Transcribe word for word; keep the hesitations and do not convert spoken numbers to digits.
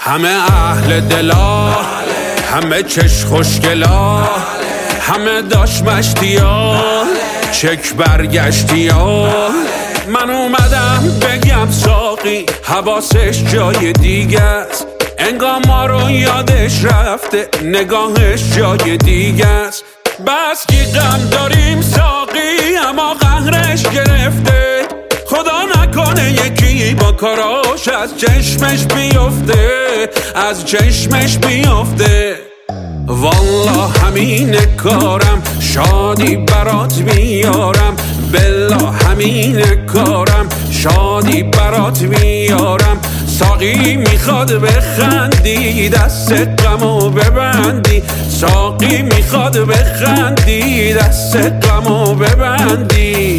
همه اهل دلا، همه چش خوشگلا، همه داش مشتیا، چک برگشتیا. من اومدم بگم ساقی حواسش جای دیگه است، انگار ما رو یادش رفته نگاهش جای دیگه است. بس کی غم داریم ساقی اما قهرش گرفته، خدا نکنه یکی با کاراش از چشمش بیفته، از چشمش بیفته. والله همین کارم، شادی برات میارم، بالله همین کارم، شادی برات میارم. ساقی میخواد بخندی دست غمو ببندی، ساقی میخواد بخندی دست غمو ببندی.